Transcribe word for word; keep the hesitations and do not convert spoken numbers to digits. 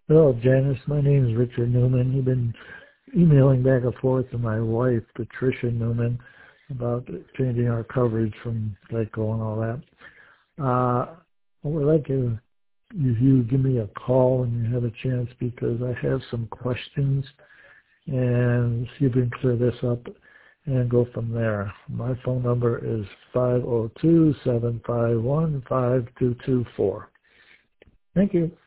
Hello, Janice. My name is Richard Newman. You've been emailing back and forth to my wife, Patricia Newman, about changing our coverage from Geico and all that. Uh, I would like to, if you give me a call when you have a chance, because I have some questions, and see if we can clear this up and go from there. My phone number is five oh two, seven five one, five two two four. Thank you.